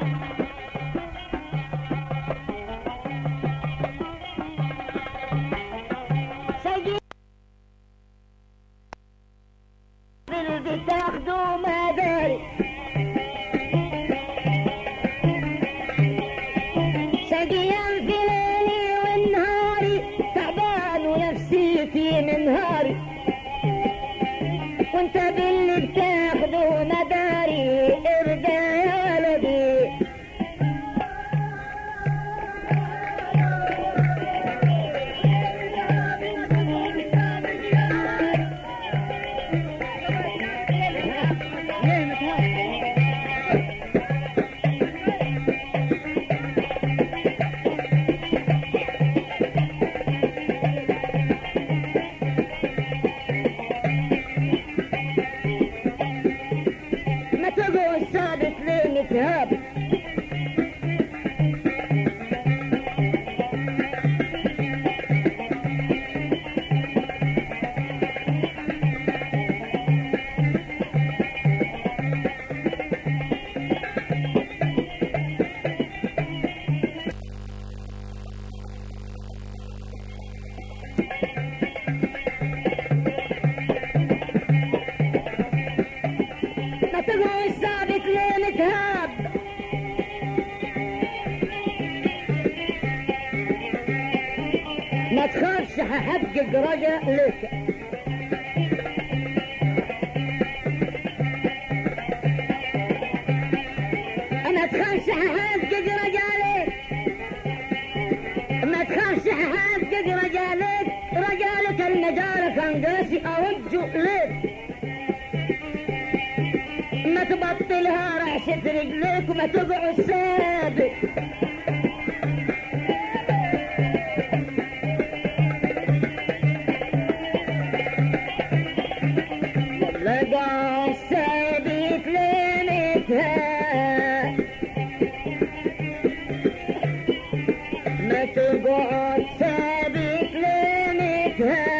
تاخدوا مداري سقيان في ليلي ونهاري تعبان ونفسيتي من نهاري وانت باللي بتاخدوا مداري ارجع يا ولدي ما تخافش هحقق رجاء لك ما تخافش هحقق رجاء لك ما تخافش هحقق رجاء لك رجالك النجارة كان قاسي أوجه لك ما تبطلها رعشة رجليك وما تقعد ثابت لقى ثابت ليلتها ما تقعد ثابت ليلتها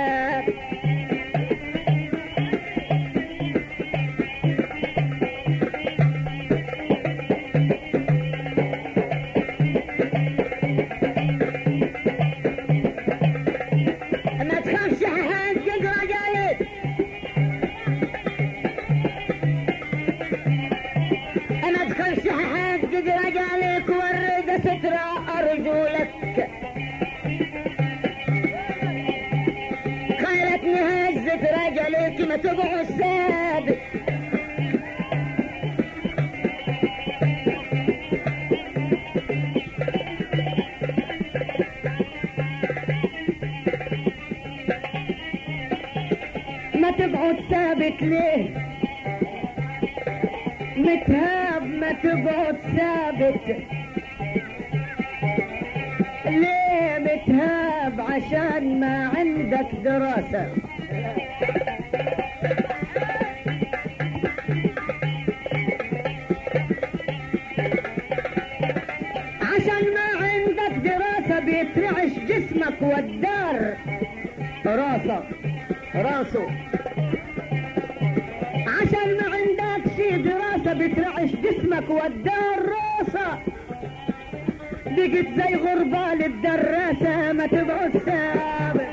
رجالك ورد سترى أرجلك خيرتني هزت رجلك ما تقعد ثابت ما تقعد ثابت ليه متهاب ما تقعد ثابت ليه متهاب عشان ما عندك دراسة عشان ما عندك دراسة بيترعش جسمك والدار راسه عشان ما عندك شي دراسة بترعش جسمك والدار راسة بقيت زي غربال الدراسة ما تقعد ثابت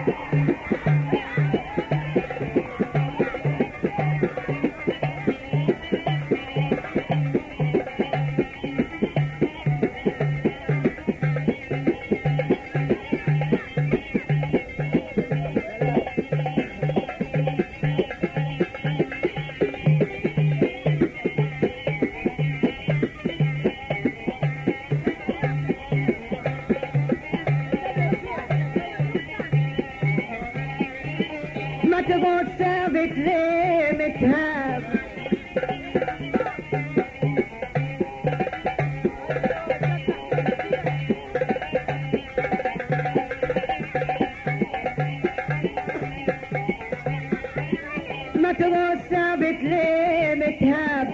ما تقعد ثابت ليه متهاب ما تقعد ثابت ليه متهاب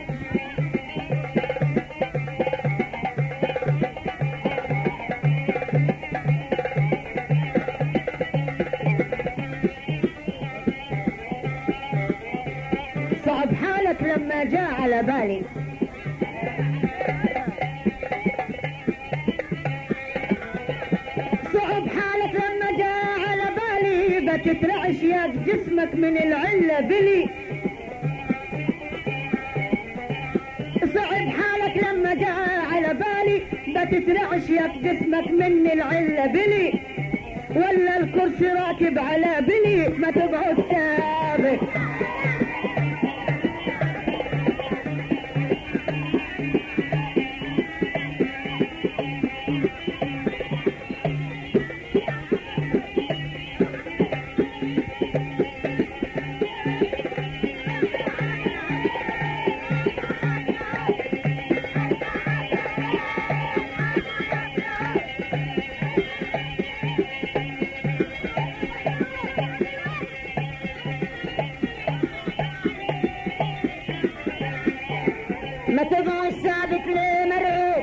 صعب حالك لما جاء على بالي تترعش يا جسمك من العلة بلي. صعب حالك لما جاء على بالي بتترعش يا جسمك من العلة بلي، ولا الكرسي راكب على بلي ما تقعد ثابت. ما تقعد ثابت ليه مرعوب؟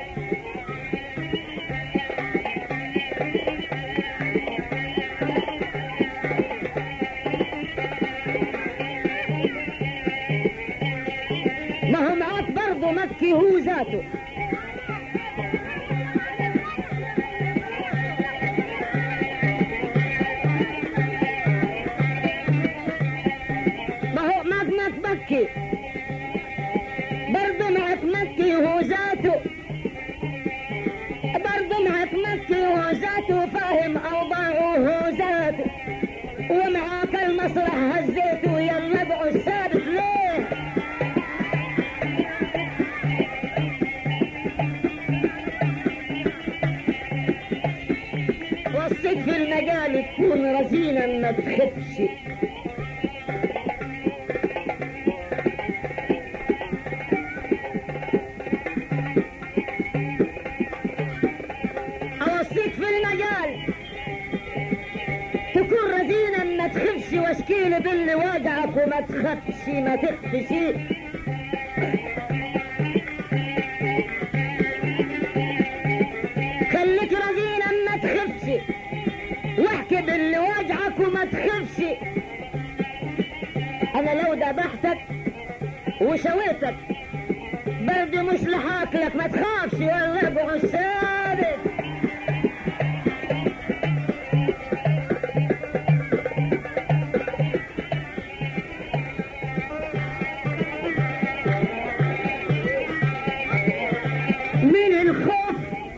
ما هو معاك برضه مكي هو ذاته. ما هو معك مكي برضه معك مكي هو ذاته، برضه معك مكي هو ذاته، فاهم اوضاعه هو ذاته، ومعاك المسرح هزيته يلا ابقوا ثابت ليه؟ وصيك في المجال تكون رزينا ما تخبش. تكون رزينا ما تخفش، واشكيل باللي وجعك وما تخافش ما تخفش. خليك رزينا ما تخفش، واحكي باللي وجعك وما تخفش. انا لو ذبحتك وشويتك برضه مش لحاكلك ما تخافش، والله ابو ثابت. من الخوف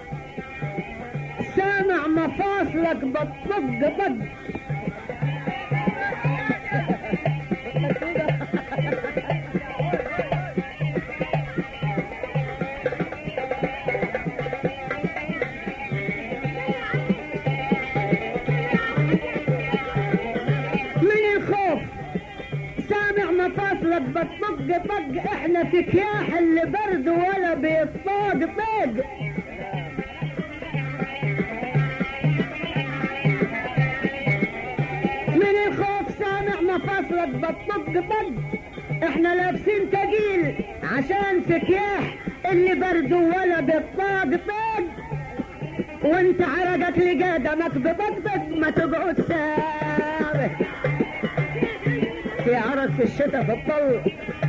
سامع مفاصلك بتطق طق. مفاصلك بتطق طق، احنا في كياح اللي برد ولا بيصطاد طق. من الخوف سامع مفاصلك بتطق طق، احنا لابسين تقيل عشان في كياح اللي برد ولا بيصطاد طق. وانت عرقك لقدمك بطقطق ما تقعد ثابت. في عرق في الشتاء في الطل.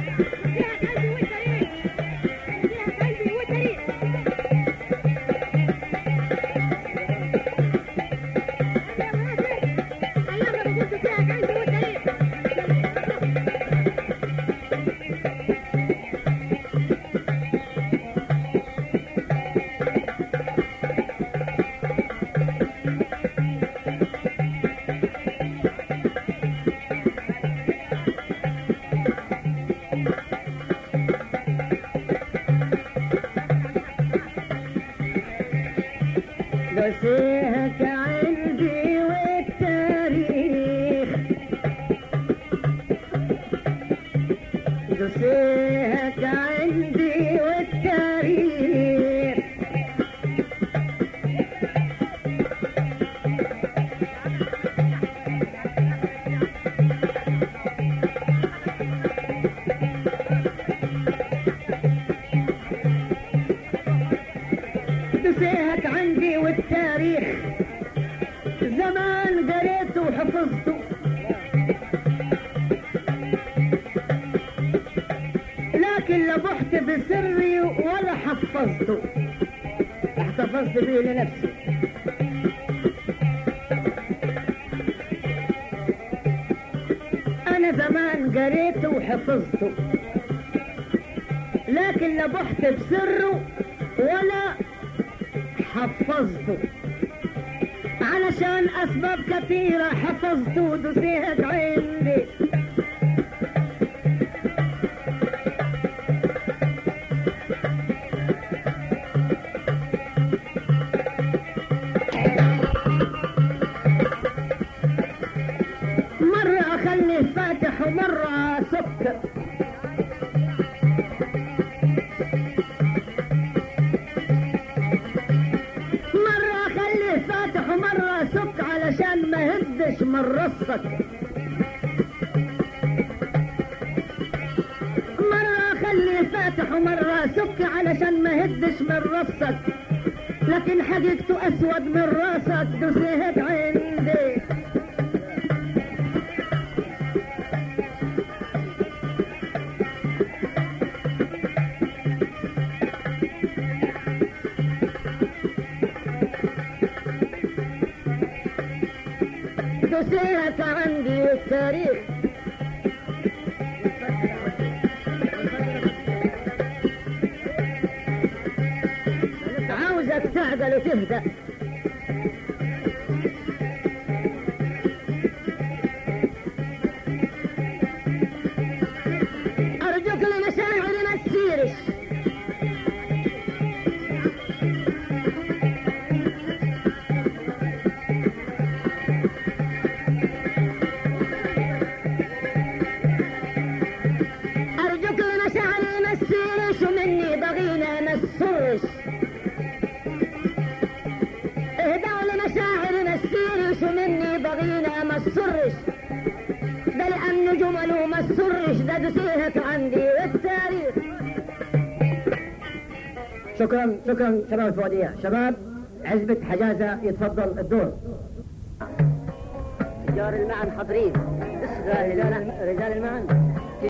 بسيهك عندي والتاريخ، بسيهك عندي والتاريخ. بسيهك عندي والتاريخ، زمان قريته وحفظته، لكن لبحت بسري ولا حفظته، احتفظت به لنفسي. قريته وحفظته، لكن لا بحت بسره ولا حفظته، علشان اسباب كثيرة حفظته ودسيت عندي. مرة اخلي فاتح ومرة سكر، مرة سك علشان ما هدش من رصك، مرة خلي فاتح ومرة سك علشان ما هدش من رصك، لكن حقيقته اسود من راسك دسيت عندي. دسيت عندي التاريخ، عاوزك تعقل وتهدأ. أرجوك لمشاعر ما تسيرش، ومني بغينا ما تسرش، اهدعوا لمشاعرنا السيرش ومني بغينا ما تسرش، ده لأنه جمله ما تسرش ده دسيهت عندي التاريخ. شكرا شباب الفؤادية. شباب عزبة حجازة يتفضل الدور. رجال المعن حاضرين، رجال المعن